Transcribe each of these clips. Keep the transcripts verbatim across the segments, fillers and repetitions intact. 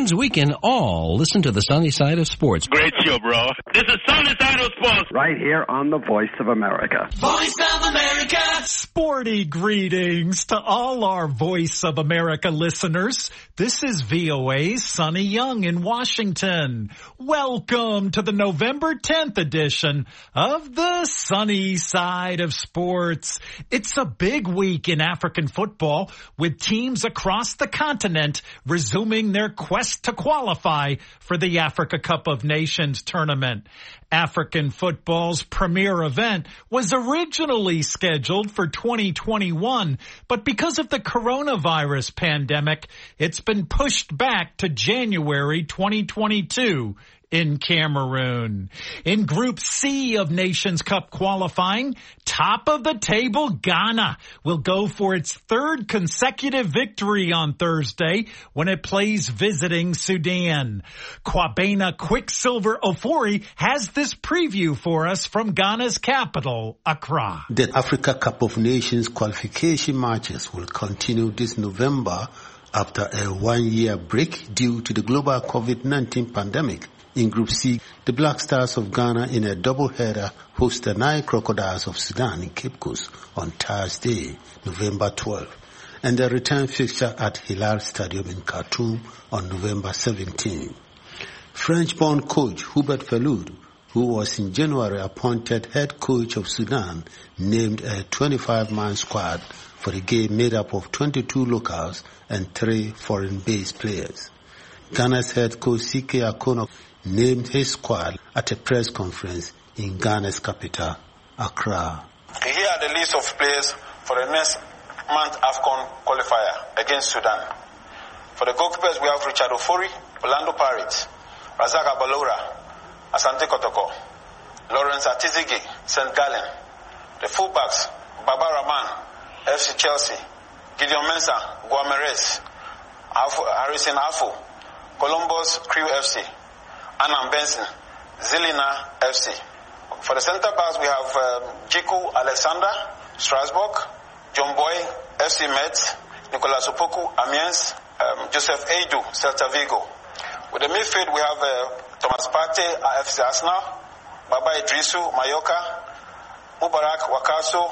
means we can all listen to the sunny side of sports. Great show, bro. This is Sunny Side of Sports. Right here on the Voice of America. Voice of America. Sporty greetings to all our Voice of America listeners. This is V O A's Sonny Young in Washington. Welcome to the November tenth edition of the Sunny Side of Sports. It's a big week in African football with teams across the continent resuming their quest to qualify for the Africa Cup of Nations tournament. African football's premier event was originally scheduled for twenty twenty-one, but because of the coronavirus pandemic, it's been pushed back to January twenty twenty-two. In Cameroon. In Group C of Nations Cup qualifying, top of the table Ghana will go for its third consecutive victory on Thursday when it plays visiting Sudan. Kwabena Quicksilver Ofori has this preview for us from Ghana's capital, Accra. The Africa Cup of Nations qualification matches will continue this November after a one-year break due to the global COVID nineteen pandemic. In Group C, the Black Stars of Ghana in a doubleheader host the Nile Crocodiles of Sudan in Cape Coast on Thursday, November twelfth, and the return fixture at Hilal Stadium in Khartoum on November seventeenth. French-born coach Hubert Feloud, who was in January appointed head coach of Sudan, named a twenty-five man squad for the game made up of twenty-two locals and three foreign-based players. Ghana's head coach C K Akono named his squad at a press conference in Ghana's capital, Accra. Here are the list of players for the next month AFCON qualifier against Sudan. For the goalkeepers, we have Richard Ofori, Orlando Pirates, Razak Abalora, Asante Kotoko, Lawrence Atizigi, Saint Gallen. The fullbacks, Baba Rahman, F C Chelsea, Gideon Mensah, Guameres, Harrison Afu, Columbus Crew F C, Annan Benson, Zilina F C. For the centre backs, we have um, Jiku Alexander, Strasbourg, John Boy, F C Metz, Nicolas Opoku, Amiens, um, Joseph Edu, Celta Vigo. With the midfield, we have uh, Thomas Partey, F C Arsenal, Baba Idrisu, Mallorca, Mubarak Wakaso,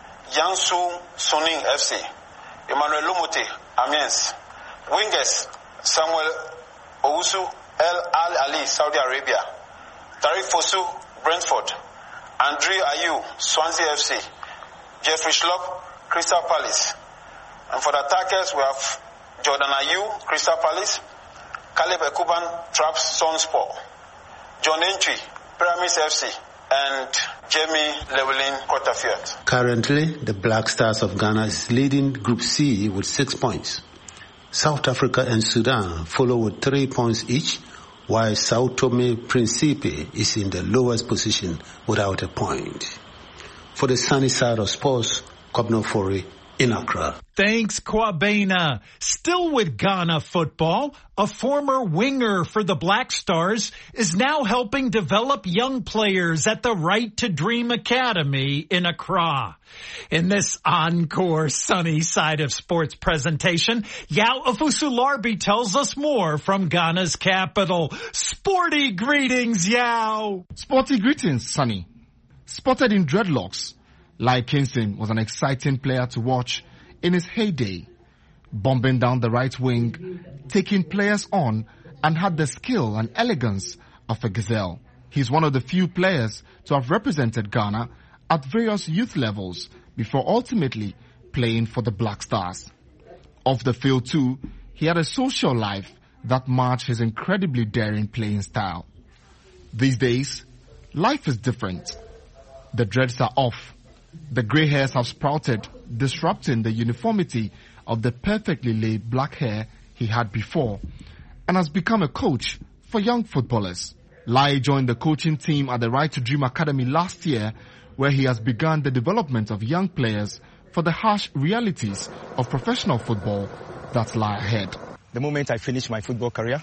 Yansu Suning F C, Emmanuel Lumuti, Amiens. Wingers, Samuel Owusu, El Al Ali, Saudi Arabia. Tariq Fosu, Brentford. Andre Ayew, Swansea F C. Jeffrey Schlupp, Crystal Palace. And for the attackers, we have Jordan Ayew, Crystal Palace. Caleb Ekuban, Traps, Sonspor. John Entry, Pyramids F C. And Jamie Llewellyn, Quarterfield. Currently, the Black Stars of Ghana is leading Group C with six points. South Africa and Sudan follow with three points each, while Sao Tome Principe is in the lowest position without a point. For the Sunny Side of Sports, Kwabena Ofori in Accra. Thanks, Kwabena. Still with Ghana football, a former winger for the Black Stars is now helping develop young players at the Right to Dream Academy in Accra. In this encore Sunny Side of Sports presentation, Yao Afusularbi tells us more from Ghana's capital. Sporty greetings, Yao. Sporty greetings, Sunny. Spotted in dreadlocks, Lai Kingston was an exciting player to watch in his heyday, bombing down the right wing, taking players on, and had the skill and elegance of a gazelle. He's one of the few players to have represented Ghana at various youth levels before ultimately playing for the Black Stars. Off the field too, he had a social life that matched his incredibly daring playing style. These days, life is different. The dreads are off. The grey hairs have sprouted, disrupting the uniformity of the perfectly laid black hair he had before, and has become a coach for young footballers. Lai joined the coaching team at the Right to Dream Academy last year, where he has begun the development of young players for the harsh realities of professional football that lie ahead. The moment I finished my football career,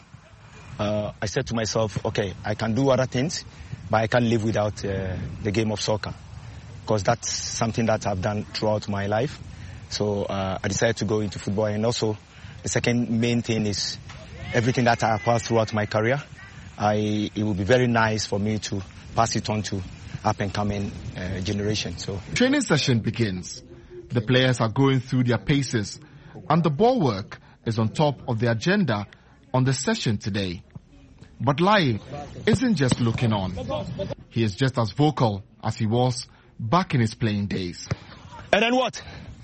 uh, I said to myself, okay, I can do other things, but I can't live without uh, the game of soccer, because that's something that I've done throughout my life. So uh, I decided to go into football. And also, the second main thing is everything that I have passed throughout my career, I, it will be very nice for me to pass it on to up and coming uh, generation. So training session begins. The players are going through their paces, and the ball work is on top of the agenda on the session today. But Lai isn't just looking on. He is just as vocal as he was back in his playing days. And then what?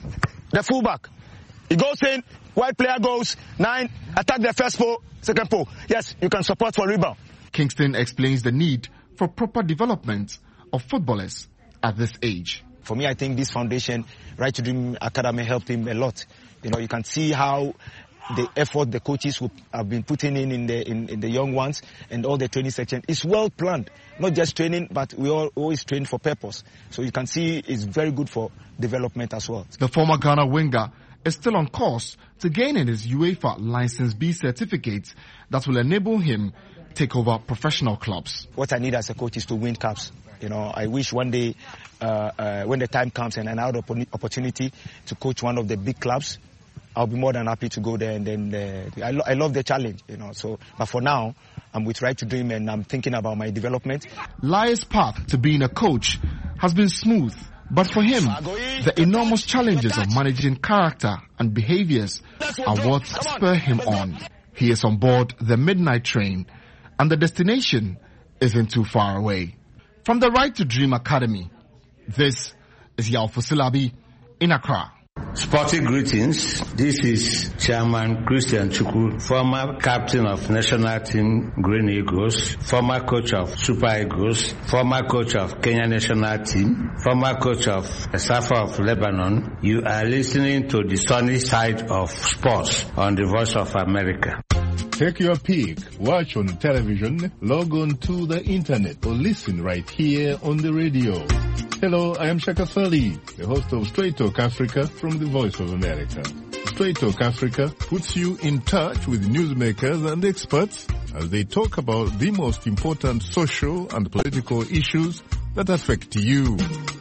The fullback. He goes in, white player goes, nine, attack the first pole, second pole. Yes, you can support for rebound. Kingston explains the need for proper development of footballers at this age. For me, I think this foundation, Right to Dream Academy, helped him a lot. You know, you can see how the effort the coaches who have been putting in in the in, in the young ones and all the training section is well planned. Not just training, but we all always train for purpose. So you can see it's very good for development as well. The former Ghana winger is still on course to gaining his UEFA License B certificate that will enable him take over professional clubs. What I need as a coach is to win cups. You know, I wish one day uh, uh, when the time comes and I have the opportunity to coach one of the big clubs, I'll be more than happy to go there. And then uh, I, lo I love the challenge, you know. So, but for now, I'm with Right to Dream and I'm thinking about my development. Lai's path to being a coach has been smooth, but for him, the enormous challenges of managing character and behaviors are what spur him on. He is on board the midnight train, and the destination isn't too far away. From the Right to Dream Academy, this is Yao Fusilabi in Accra. Sporting greetings. This is Chairman Christian Chukwu, former captain of national team Green Eagles, former coach of Super Eagles, former coach of Kenya national team, former coach of Safa of Lebanon. You are listening to the sunny side of sports on the Voice of America. Take your pick, watch on television, log on to the internet, or listen right here on the radio. Hello, I am Shaka Sali, the host of Straight Talk Africa from the Voice of America. Straight Talk Africa puts you in touch with newsmakers and experts as they talk about the most important social and political issues that affect you.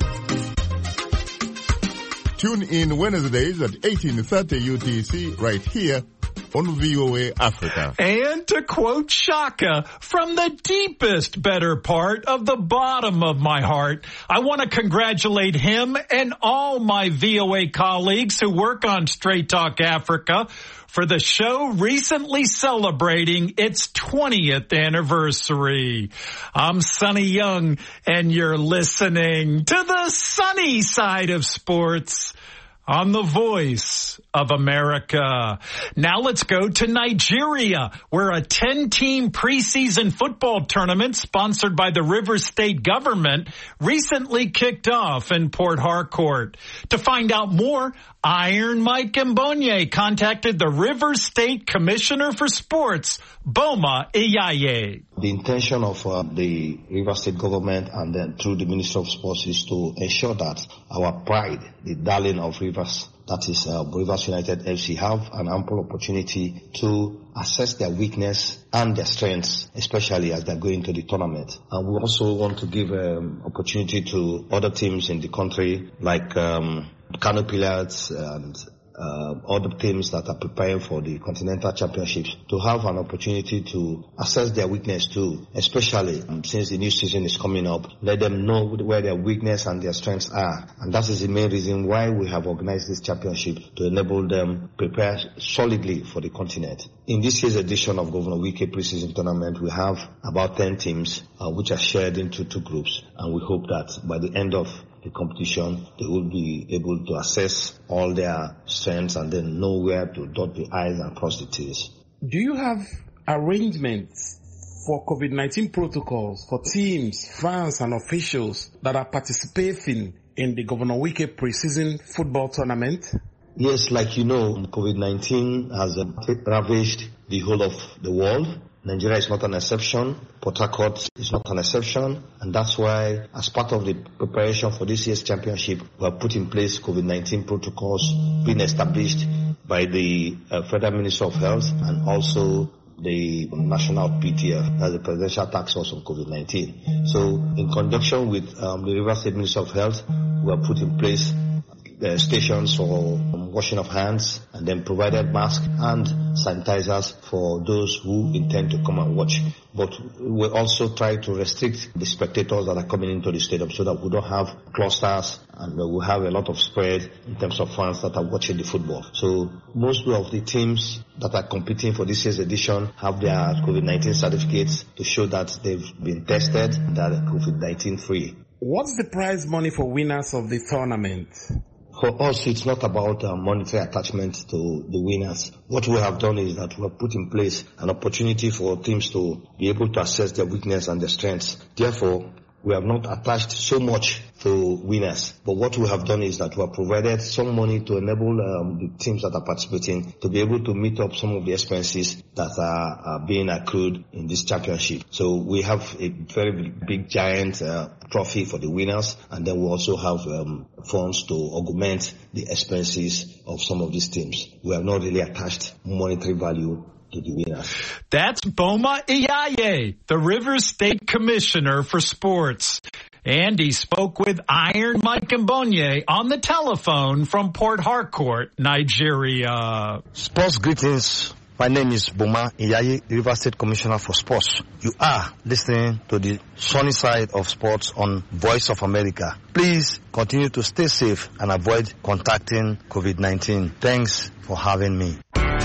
Tune in Wednesdays at eighteen thirty U T C right here on V O A Africa. And to quote Shaka, from the deepest better part of the bottom of my heart, I want to congratulate him and all my V O A colleagues who work on Straight Talk Africa for the show recently celebrating its twentieth anniversary. I'm Sonny Young, and you're listening to the sunny side of sports on the Voice of America. Now let's go to Nigeria, where a ten-team preseason football tournament sponsored by the Rivers State government recently kicked off in Port Harcourt. To find out more, Iron Mike Mbonye contacted the Rivers State Commissioner for Sports, Boma Iyaye. The intention of uh, the Rivers State government and then through the Ministry of Sports is to ensure that our pride, the darling of Rivers, that is uh, Rivers United F C, have an ample opportunity to assess their weakness and their strengths, especially as they're going to the tournament. And we also want to give um, opportunity to other teams in the country like um, Kano Pillars and uh, other teams that are preparing for the Continental Championships to have an opportunity to assess their weakness too, especially um, since the new season is coming up. Let them know where their weakness and their strengths are. And that is the main reason why we have organized this championship, to enable them prepare solidly for the continent. In this year's edition of Governor Wike Preseason Tournament, we have about ten teams uh, which are shared into two groups, and we hope that by the end of the competition, they will be able to assess all their strengths and then know where to dot the I's and cross the T's. Do you have arrangements for COVID nineteen protocols for teams, fans and officials that are participating in the Governor Wike Preseason Football Tournament? Yes, like you know, COVID nineteen has uh, ravaged the whole of the world. Nigeria is not an exception. Port Harcourt is not an exception. And that's why, as part of the preparation for this year's championship, we have put in place COVID nineteen protocols being established by the uh, Federal Ministry of Health and also the National P T F, as the Presidential Task Force on COVID nineteen. So, in conjunction with um, the Rivers State Ministry of Health, we have put in place uh, stations for um, washing of hands, and then provided masks and sanitizers for those who intend to come and watch. But we also try to restrict the spectators that are coming into the stadium so that we don't have clusters and we have a lot of spread in terms of fans that are watching the football. So most of the teams that are competing for this year's edition have their COVID nineteen certificates to show that they've been tested and that they're COVID nineteen free. What's the prize money for winners of the tournament? For us, it's not about uh, monetary attachment to the winners. What we have done is that we have put in place an opportunity for teams to be able to assess their weakness and their strengths. Therefore, we have not attached so much to winners. But what we have done is that we have provided some money to enable um, the teams that are participating to be able to meet up some of the expenses that are, are being accrued in this championship. So we have a very big, giant uh, trophy for the winners, and then we also have um, funds to augment the expenses of some of these teams. We have not really attached monetary value to the winners. That's Boma Iyaye, the Rivers State Commissioner for Sports. And he spoke with Iron Mike Mbonye on the telephone from Port Harcourt, Nigeria. Sports greetings. My name is Boma Iyaye, River State Commissioner for Sports. You are listening to the sunny side of sports on Voice of America. Please continue to stay safe and avoid contacting COVID nineteen. Thanks for having me.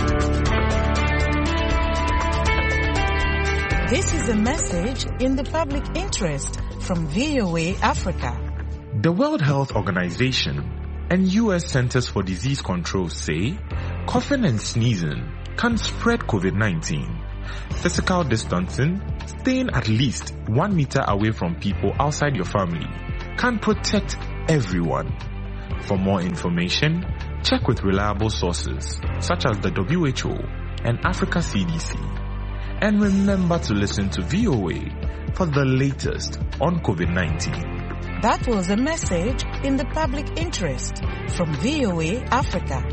This is a message in the public interest from V O A Africa. The World Health Organization and U S Centers for Disease Control say coughing and sneezing can spread COVID nineteen. Physical distancing, staying at least one meter away from people outside your family, can protect everyone. For more information, check with reliable sources such as the W H O and Africa C D C. And remember to listen to V O A for the latest on COVID nineteen. That was a message in the public interest from V O A Africa.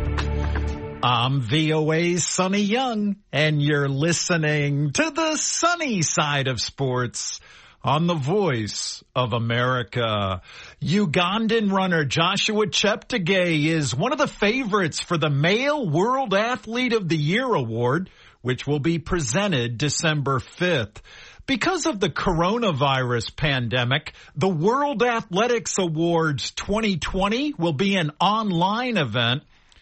I'm V O A's Sonny Young, and you're listening to the sunny side of sports on the Voice of America. Ugandan runner Joshua Cheptegei is one of the favorites for the Male World Athlete of the Year award, which will be presented December fifth. Because of the coronavirus pandemic, the World Athletics Awards twenty twenty will be an online event.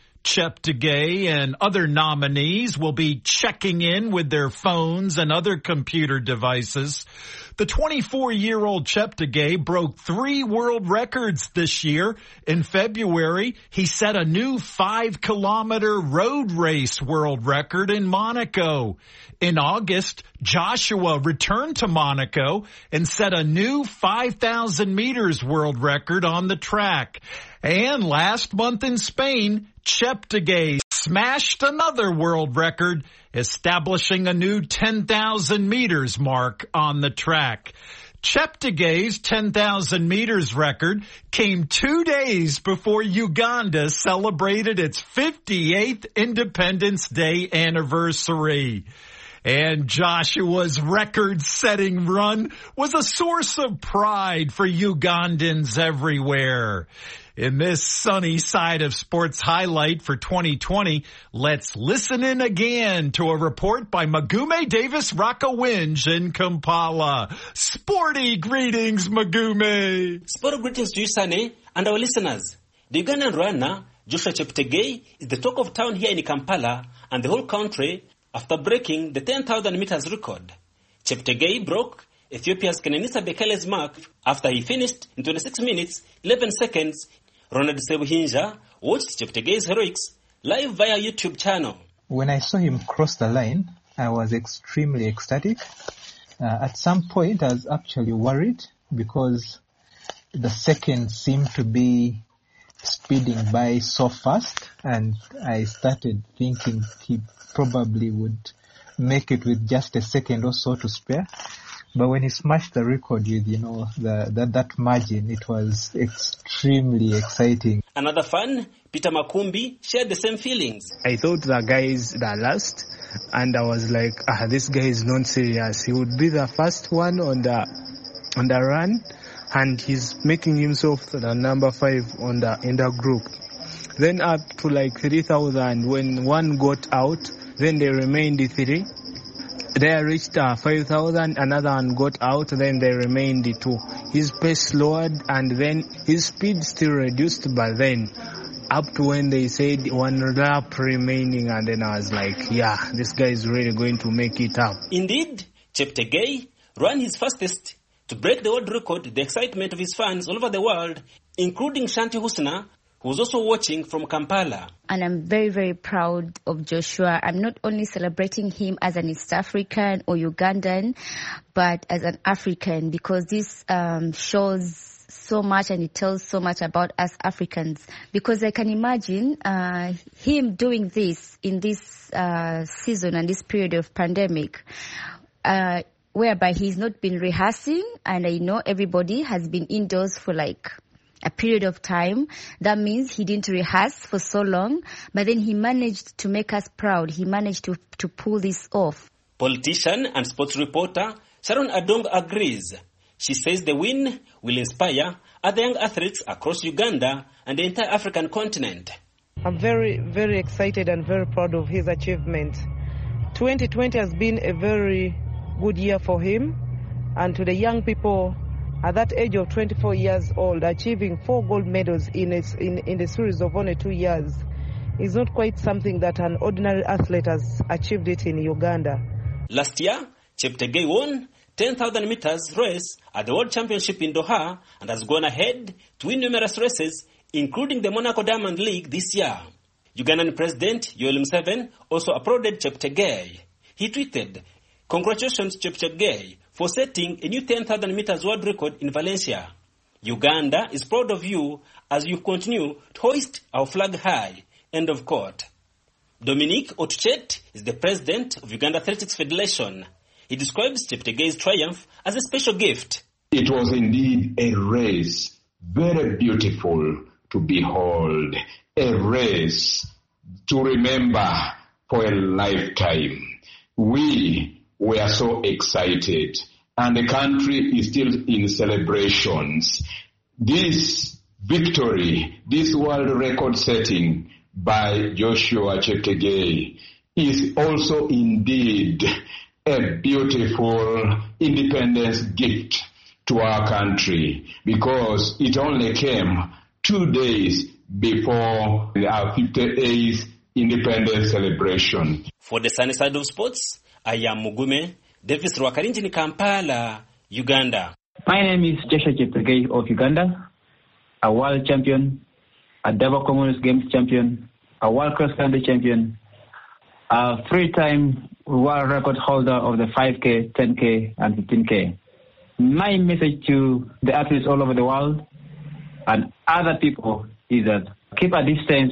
Cheptegei and other nominees will be checking in with their phones and other computer devices. The twenty-four-year-old Cheptegei broke three world records this year. In February, he set a new five-kilometer road race world record in Monaco. In August, Joshua returned to Monaco and set a new five thousand meters world record on the track. And last month in Spain, Cheptegei smashed another world record, establishing a new ten thousand meters mark on the track. Cheptegei's ten thousand meters record came two days before Uganda celebrated its fifty-eighth Independence Day anniversary. And Joshua's record-setting run was a source of pride for Ugandans everywhere. In this sunny side of sports highlight for twenty twenty, let's listen in again to a report by Magume Davis Rakawinj in Kampala. Sporty greetings, Magume. Sporty greetings to you, Sunny, and our listeners. The Ugandan runner, Joshua Cheptegei, is the talk of town here in Kampala and the whole country after breaking the ten thousand meters record. Cheptegei broke Ethiopia's Kenenisa Bekele's mark after he finished in twenty-six minutes, eleven seconds. Ronald Sebuhinja watched Cheptegei's heroics live via YouTube channel. When I saw him cross the line, I was extremely ecstatic. Uh, at some point, I was actually worried because the seconds seemed to be speeding by so fast, and I started thinking he probably would make it with just a second or so to spare. But when he smashed the record with, you know, the, the that margin, it was extremely exciting. Another fan, Peter Makumbi, shared the same feelings. I thought the guy is the last, and I was like, ah, this guy is not serious. He would be the first one on the on the run, and he's making himself the number five on the in the group. then up to like three thousand. When one got out, then they remained three. They reached uh, five thousand, another one got out, then they remained two. His pace slowed and then his speed still reduced, but then up to when they said one lap remaining, and then I was like, yeah, this guy is really going to make it up. Indeed, Cheptegei ran his fastest to break the world record, the excitement of his fans all over the world, including Shanti Husna, who was also watching from Kampala. And I'm very, very proud of Joshua. I'm not only celebrating him as an East African or Ugandan, but as an African, because this um, shows so much and it tells so much about us Africans. Because I can imagine uh, him doing this in this uh, season and this period of pandemic, uh, whereby he's not been rehearsing, and I know everybody has been indoors for like a period of time. That means he didn't rehearse for so long, but then he managed to make us proud. He managed to, to pull this off. Politician and sports reporter Sharon Adong agrees. She says the win will inspire other young athletes across Uganda and the entire African continent. I'm very, very excited and very proud of his achievement. twenty twenty has been a very good year for him, and to the young people at that age of twenty-four years old, achieving four gold medals in a, in, in the series of only two years is not quite something that an ordinary athlete has achieved it in Uganda. Last year, Cheptegei won ten thousand meters race at the World Championship in Doha and has gone ahead to win numerous races, including the Monaco Diamond League this year. Ugandan President Yoweri Museveni also applauded Cheptegei. He tweeted, "Congratulations, Cheptegei, for setting a new ten thousand meters world record in Valencia. Uganda is proud of you as you continue to hoist our flag high." End of quote. Dominique Otuchet is the president of Uganda Athletics Federation. He describes Cheptegei's triumph as a special gift. It was indeed a race, very beautiful to behold, a race to remember for a lifetime. We were so excited, and the country is still in celebrations. This victory, this world record setting by Joshua Cheptegei is also indeed a beautiful independence gift to our country, because it only came two days before our fifty-eighth independence celebration. For the sunny side of sports, I am Mugume Davis Rwakarinji in Kampala, Uganda. My name is Joshua Cheptegei of Uganda, a world champion, a double Commonwealth Games champion, a world cross-country champion, a three-time world record holder of the five K, ten K, and fifteen K. My message to the athletes all over the world and other people is that keep a distance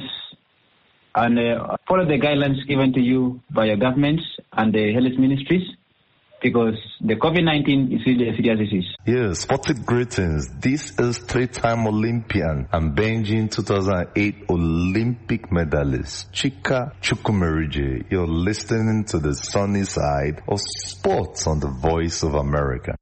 and uh, follow the guidelines given to you by your governments and the health ministries, because the COVID nineteen is really a serious disease. Yes, sporting greetings. This is three-time Olympian and Beijing two thousand eight Olympic medalist Chika Chukwumerije. You're listening to the sunny side of sports on the Voice of America.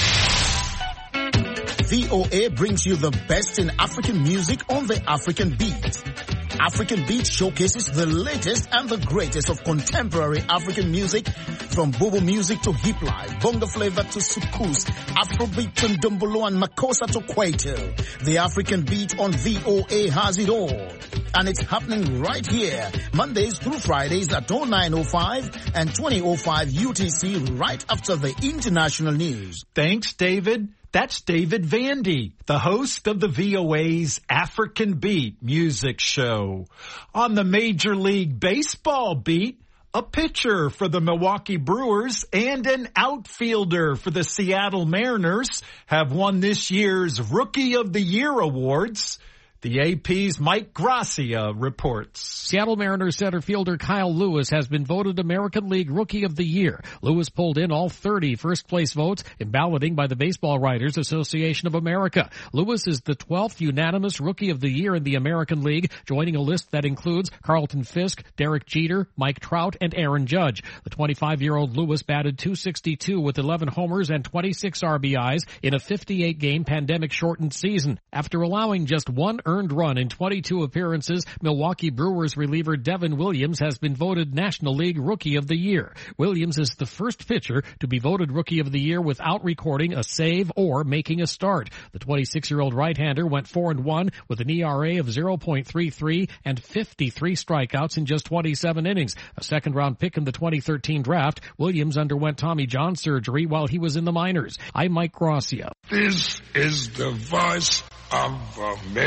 V O A brings you the best in African music on the African Beat. African Beat showcases the latest and the greatest of contemporary African music, from bobo music to hip life, bongo flavor to soukous, Afrobeat to ndombolo and makossa to kwaito. The African Beat on V O A has it all. And it's happening right here, Mondays through Fridays at oh nine oh five and twenty oh five U T C, right after the international news. Thanks, David. That's David Vandy, the host of the V O A's African Beat music show. On the Major League Baseball beat, a pitcher for the Milwaukee Brewers and an outfielder for the Seattle Mariners have won this year's Rookie of the Year awards. The A P's Mike Gracia reports. Seattle Mariners center fielder Kyle Lewis has been voted American League Rookie of the Year. Lewis pulled in all thirty first-place votes in balloting by the Baseball Writers Association of America. Lewis is the twelfth unanimous Rookie of the Year in the American League, joining a list that includes Carlton Fisk, Derek Jeter, Mike Trout, and Aaron Judge. The twenty-five-year-old Lewis batted two sixty-two with eleven homers and twenty-six R B Is in a fifty-eight game pandemic-shortened season. After allowing just one earned run in twenty-two appearances, Milwaukee Brewers reliever Devin Williams has been voted National League Rookie of the Year. Williams is the first pitcher to be voted Rookie of the Year without recording a save or making a start. The twenty-six-year-old right-hander went four and one with an E R A of zero point three three and fifty-three strikeouts in just twenty-seven innings. A second-round pick in the twenty thirteen draft, Williams underwent Tommy John surgery while he was in the minors. I'm Mike Gracia. This is the voice of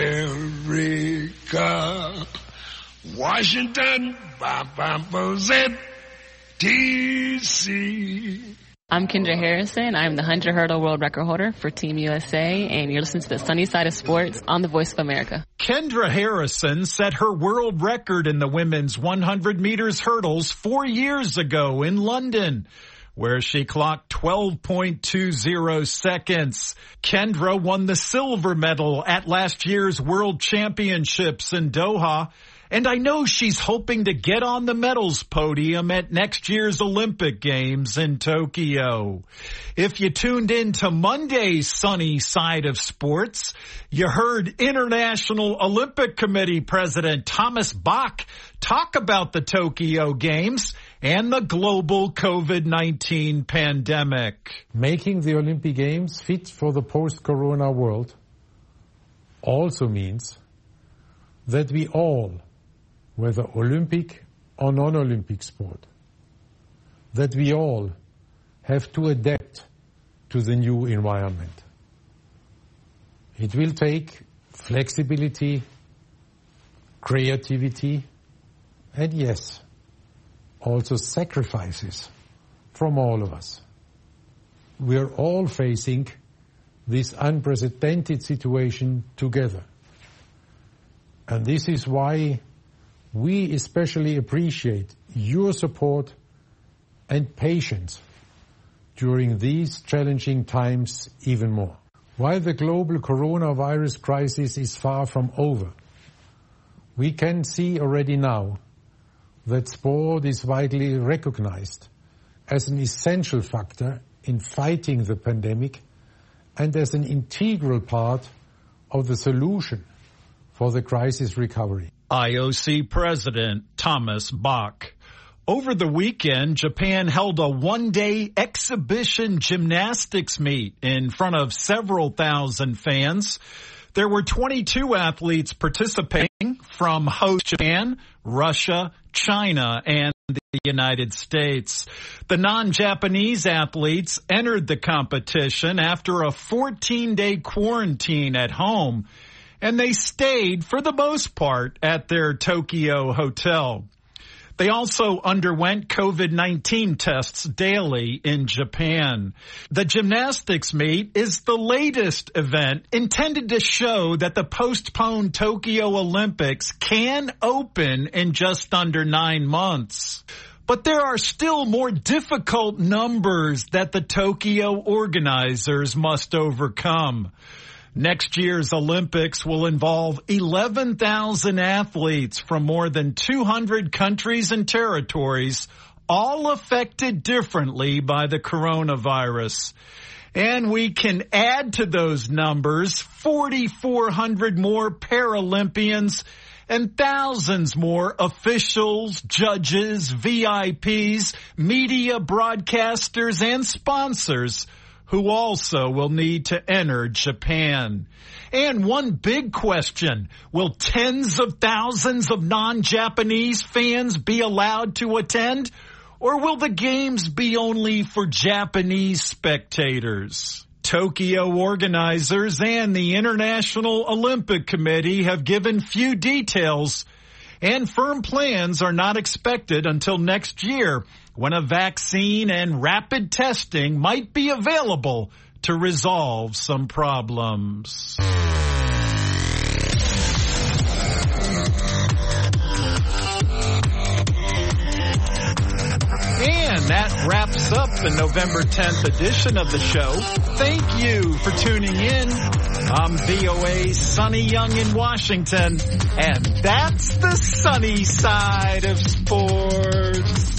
America. Washington, D C I'm Kendra Harrison. I'm the one hundred hurdle world record holder for Team U S A, and you're listening to the Sunny Side of Sports on the Voice of America. Kendra Harrison set her world record in the women's one hundred meters hurdles four years ago in London, where she clocked twelve point two zero seconds. Kendra won the silver medal at last year's World Championships in Doha, and I know she's hoping to get on the medals podium at next year's Olympic Games in Tokyo. If you tuned in to Monday's Sunny Side of Sports, you heard International Olympic Committee President Thomas Bach talk about the Tokyo Games and the global COVID nineteen pandemic. Making the Olympic Games fit for the post-corona world also means that we all, whether Olympic or non-Olympic sport, that we all have to adapt to the new environment. It will take flexibility, creativity, and yes, also sacrifices from all of us. We are all facing this unprecedented situation together. And this is why we especially appreciate your support and patience during these challenging times even more. While the global coronavirus crisis is far from over, we can see already now that sport is widely recognized as an essential factor in fighting the pandemic and as an integral part of the solution for the crisis recovery. I O C President Thomas Bach. Over the weekend, Japan held a one-day exhibition gymnastics meet in front of several thousand fans. There were twenty-two athletes participating from host Japan, Russia, China, and the United States. The non-Japanese athletes entered the competition after a fourteen-day quarantine at home, and they stayed, for the most part, at their Tokyo hotel. They also underwent COVID nineteen tests daily in Japan. The gymnastics meet is the latest event intended to show that the postponed Tokyo Olympics can open in just under nine months. But there are still more difficult numbers that the Tokyo organizers must overcome. Next year's Olympics will involve eleven thousand athletes from more than two hundred countries and territories, all affected differently by the coronavirus. And we can add to those numbers forty-four hundred more Paralympians and thousands more officials, judges, V I Ps, media broadcasters, and sponsors who also will need to enter Japan. And one big question, will tens of thousands of non-Japanese fans be allowed to attend? Or will the games be only for Japanese spectators? Tokyo organizers and the International Olympic Committee have given few details, and firm plans are not expected until next year, when a vaccine and rapid testing might be available to resolve some problems. And that wraps up the November tenth edition of the show. Thank you for tuning in. I'm V O A's Sonny Young in Washington, and that's the sunny side of sports.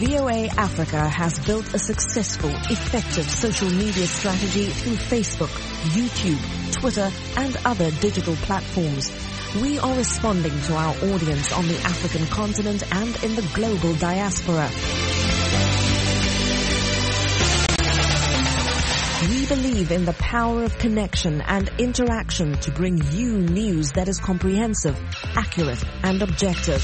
V O A Africa has built a successful, effective social media strategy through Facebook, YouTube, Twitter, and other digital platforms. We are responding to our audience on the African continent and in the global diaspora. We believe in the power of connection and interaction to bring you news that is comprehensive, accurate, and objective.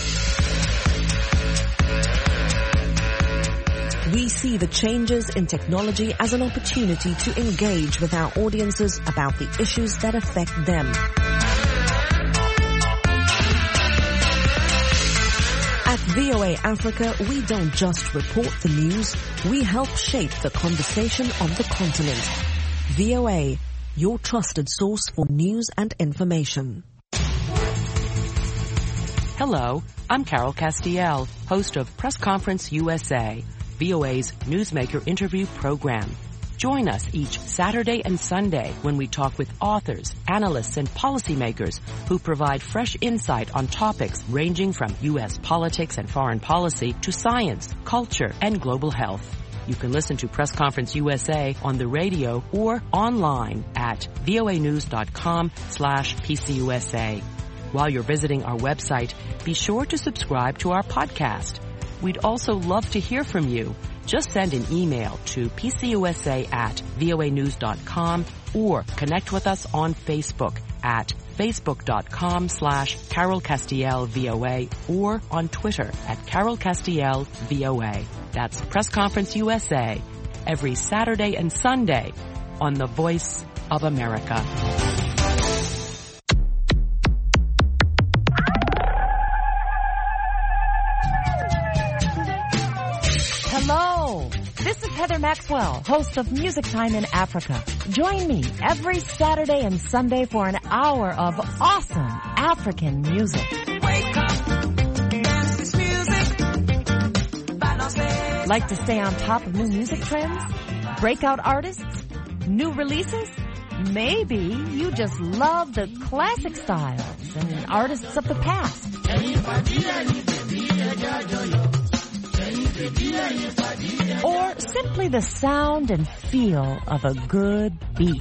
We see the changes in technology as an opportunity to engage with our audiences about the issues that affect them. At V O A Africa, we don't just report the news, we help shape the conversation of the continent. V O A, your trusted source for news and information. Hello, I'm Carol Castiel, host of Press Conference U S A, V O A's Newsmaker interview program. Join us each Saturday and Sunday when we talk with authors, analysts, and policymakers who provide fresh insight on topics ranging from U S politics and foreign policy to science, culture, and global health. You can listen to Press Conference U S A on the radio or online at voanews.com slash PCUSA. While you're visiting our website, be sure to subscribe to our podcast. We'd also love to hear from you. Just send an email to pcusa at voanews.com or connect with us on Facebook at facebook.com slash Carol Castiel VOA or on Twitter at Carol Castiel VOA. That's Press Conference U S A every Saturday and Sunday on the Voice of America. Hello, this is Heather Maxwell, host of Music Time in Africa. Join me every Saturday and Sunday for an hour of awesome African music. Wake up, dance this music. Like to stay on top of new music trends? Breakout artists? New releases? Maybe you just love the classic styles and artists of the past. Or simply the sound and feel of a good beat.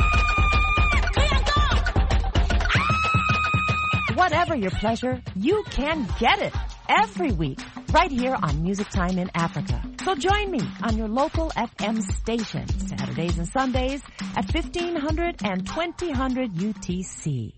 Whatever your pleasure, you can get it every week right here on Music Time in Africa. So join me on your local F M station Saturdays and Sundays at fifteen hundred and twenty hundred U T C.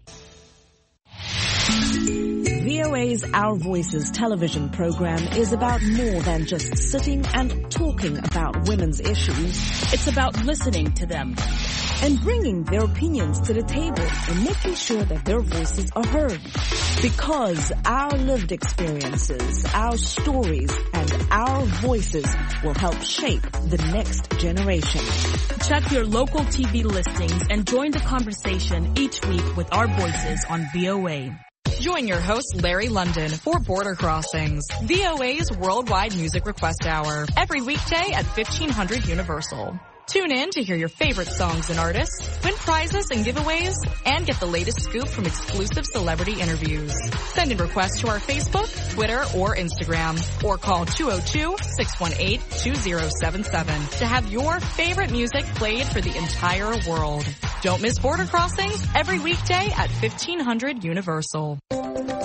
V O A's Our Voices television program is about more than just sitting and talking about women's issues. It's about listening to them and bringing their opinions to the table and making sure that their voices are heard. Because our lived experiences, our stories, and our voices will help shape the next generation. Check your local T V listings and join the conversation each week with our voices on V O A. Join your host, Larry London, for Border Crossings, V O A's Worldwide Music Request Hour, every weekday at fifteen hundred Universal. Tune in to hear your favorite songs and artists, win prizes and giveaways, and get the latest scoop from exclusive celebrity interviews. Send in requests to our Facebook, Twitter, or Instagram, or call two oh two, six one eight, two oh seven seven to have your favorite music played for the entire world. Don't miss Border Crossings every weekday at fifteen hundred Universal.